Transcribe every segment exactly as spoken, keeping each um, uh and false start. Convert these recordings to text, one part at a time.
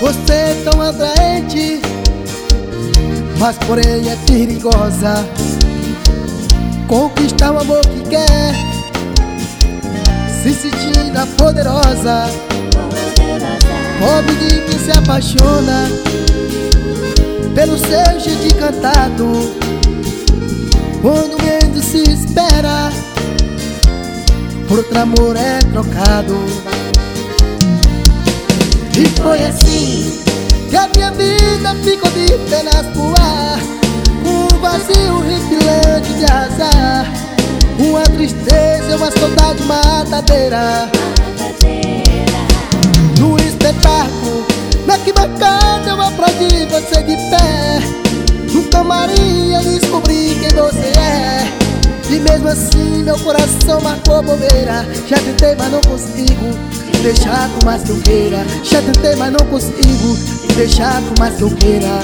Você é tão atraente, mas porém é perigosa. Conquistar o amor que quer, se sentindo a poderosa. Pobre de quem se apaixona pelo seu jeito encantado. Quando menos se espera, por outro amor é trocado. E foi assim que a minha vida ficou de penas pro ar, um vazio horripilante de azar, uma tristeza e uma saudade matadeira. No espetáculo, na arquibancada eu aplaudi você de pé. No camarim eu descobri quem você é. E mesmo assim meu coração marcou bobeira. Já tentei, mas não consigo deixar por mais que eu queira. Já tentei, mas não consigo deixar por mais que eu queira.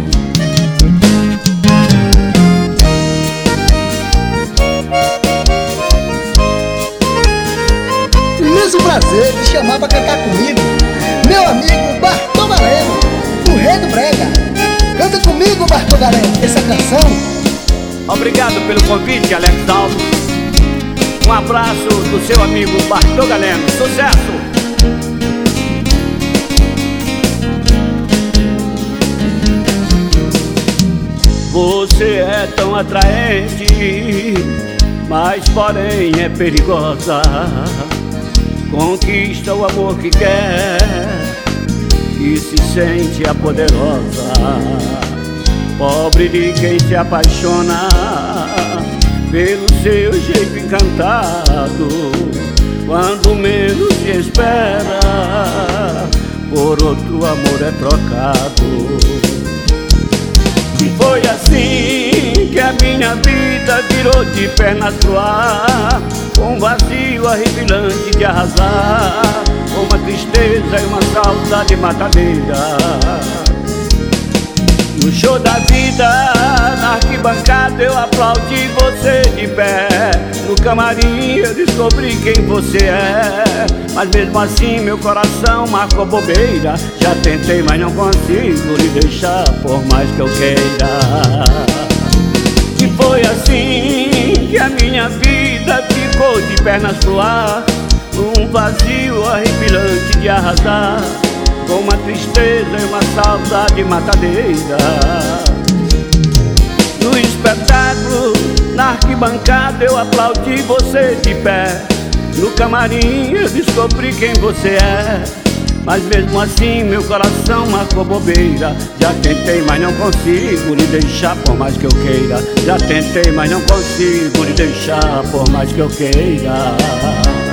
Imenso prazer de chamar pra cantar comigo meu amigo Bartô Galeno, o rei do brega. Canta comigo, Bartô Galeno, essa canção. Obrigado pelo convite, Alex Alves. Um abraço do seu amigo Bartô Galeno. Sucesso! Você é tão atraente, mas porém é perigosa. Conquista o amor que quer e se sente a poderosa. Pobre de quem se apaixona pelo seu jeito encantado. Quando menos se espera, por outro amor é trocado. E foi assim que a minha vida virou de pernas pro ar, com um vazio horripilante de arrasar, com uma tristeza e uma saudade matadeira. No show da vida, na arquibancada eu aplaudi você de pé. No camarim eu descobri quem você é. Mas mesmo assim meu coração marcou bobeira. Já tentei, mas não consigo lhe deixar por mais que eu queira. E foi assim que a minha vida ficou de pernas pro ar, um vazio horripilante de arrasar, com uma tristeza e uma saudade matadeira. No espetáculo, na arquibancada eu aplaudi você de pé. No camarim eu descobri quem você é. Mas mesmo assim meu coração marcou bobeira. Já tentei, mas não consigo lhe deixar por mais que eu queira. Já tentei, mas não consigo lhe deixar por mais que eu queira.